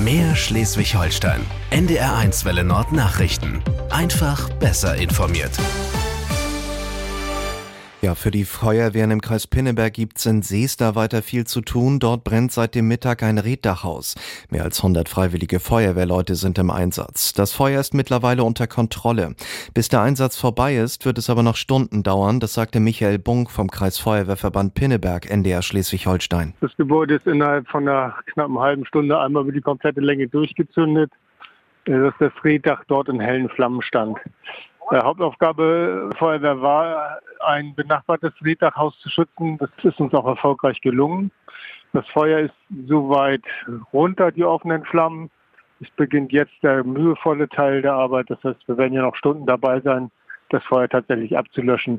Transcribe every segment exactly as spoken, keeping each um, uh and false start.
Mehr Schleswig-Holstein. N D R eins Welle Nord Nachrichten. Einfach besser informiert. Ja, für die Feuerwehren im Kreis Pinneberg gibt's in Seester weiter viel zu tun. Dort brennt seit dem Mittag ein Reetdachhaus. Mehr als hundert freiwillige Feuerwehrleute sind im Einsatz. Das Feuer ist mittlerweile unter Kontrolle. Bis der Einsatz vorbei ist, wird es aber noch Stunden dauern. Das sagte Michael Bunk vom Kreisfeuerwehrverband Pinneberg, N D R Schleswig-Holstein. Das Gebäude ist innerhalb von einer knappen halben Stunde einmal über die komplette Länge durchgezündet, dass das Reetdach dort in hellen Flammen stand. Die Hauptaufgabe der Feuerwehr war, ein benachbartes Reetdachhaus zu schützen. Das ist uns auch erfolgreich gelungen. Das Feuer ist soweit runter, die offenen Flammen. Es beginnt jetzt der mühevolle Teil der Arbeit. Das heißt, wir werden ja noch Stunden dabei sein, das Feuer tatsächlich abzulöschen.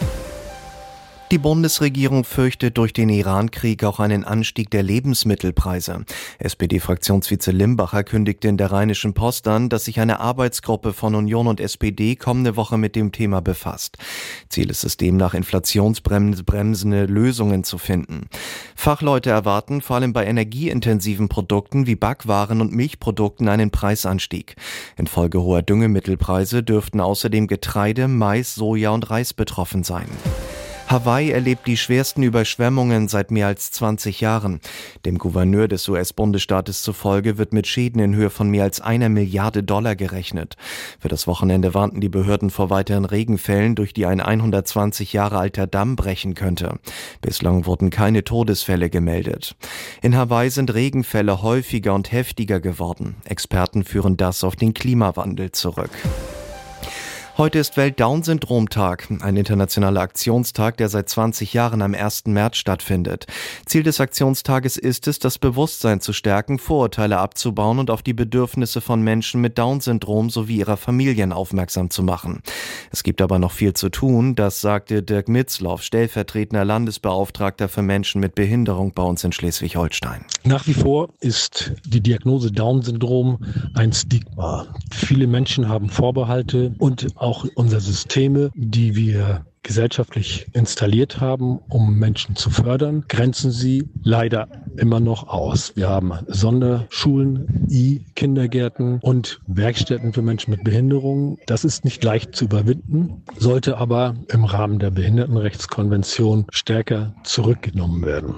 Die Bundesregierung fürchtet durch den Iran-Krieg auch einen Anstieg der Lebensmittelpreise. S P D-Fraktionsvize Limbacher kündigte in der Rheinischen Post an, dass sich eine Arbeitsgruppe von Union und S P D kommende Woche mit dem Thema befasst. Ziel ist es demnach, inflationsbremsende Lösungen zu finden. Fachleute erwarten vor allem bei energieintensiven Produkten wie Backwaren und Milchprodukten einen Preisanstieg. Infolge hoher Düngemittelpreise dürften außerdem Getreide, Mais, Soja und Reis betroffen sein. Hawaii erlebt die schwersten Überschwemmungen seit mehr als zwanzig Jahren. Dem Gouverneur des U S-Bundesstaates zufolge wird mit Schäden in Höhe von mehr als einer Milliarde Dollar gerechnet. Für das Wochenende warnten die Behörden vor weiteren Regenfällen, durch die ein hundertzwanzig Jahre alter Damm brechen könnte. Bislang wurden keine Todesfälle gemeldet. In Hawaii sind Regenfälle häufiger und heftiger geworden. Experten führen das auf den Klimawandel zurück. Heute ist Welt-Down-Syndrom-Tag, ein internationaler Aktionstag, der seit zwanzig Jahren am ersten März stattfindet. Ziel des Aktionstages ist es, das Bewusstsein zu stärken, Vorurteile abzubauen und auf die Bedürfnisse von Menschen mit Down-Syndrom sowie ihrer Familien aufmerksam zu machen. Es gibt aber noch viel zu tun, das sagte Dirk Mitzloff, stellvertretender Landesbeauftragter für Menschen mit Behinderung bei uns in Schleswig-Holstein. Nach wie vor ist die Diagnose Down-Syndrom ein Stigma. Viele Menschen haben Vorbehalte und auch unsere Systeme, die wir gesellschaftlich installiert haben, um Menschen zu fördern, grenzen sie leider immer noch aus. Wir haben Sonderschulen, E-Kindergärten und Werkstätten für Menschen mit Behinderungen. Das ist nicht leicht zu überwinden, sollte aber im Rahmen der Behindertenrechtskonvention stärker zurückgenommen werden.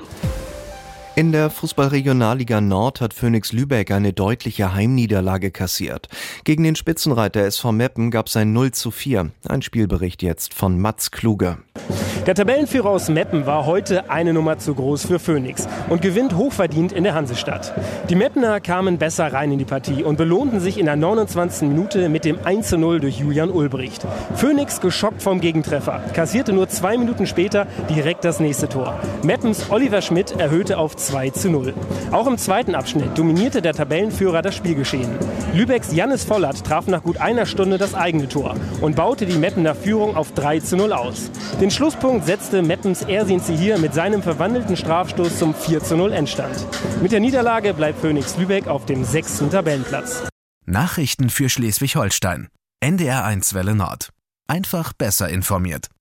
In der Fußball-Regionalliga Nord hat Phönix Lübeck eine deutliche Heimniederlage kassiert. Gegen den Spitzenreiter S V Meppen gab es ein null zu vier. Ein Spielbericht jetzt von Mats Kluge. Der Tabellenführer aus Meppen war heute eine Nummer zu groß für Phönix und gewinnt hochverdient in der Hansestadt. Die Meppener kamen besser rein in die Partie und belohnten sich in der neunundzwanzigsten Minute mit dem eins zu null durch Julian Ulbricht. Phönix, geschockt vom Gegentreffer, kassierte nur zwei Minuten später direkt das nächste Tor. Meppens Oliver Schmidt erhöhte auf zwei zu null. Auch im zweiten Abschnitt dominierte der Tabellenführer das Spielgeschehen. Lübecks Jannis Vollert traf nach gut einer Stunde das eigene Tor und baute die Meppener Führung auf drei zu null aus. Den Schlusspunkt setzte Meppens Ersin Zihir mit seinem verwandelten Strafstoß zum vier zu null Endstand. Mit der Niederlage bleibt Phönix Lübeck auf dem sechsten Tabellenplatz. Nachrichten für Schleswig-Holstein. N D R eins Welle Nord. Einfach besser informiert.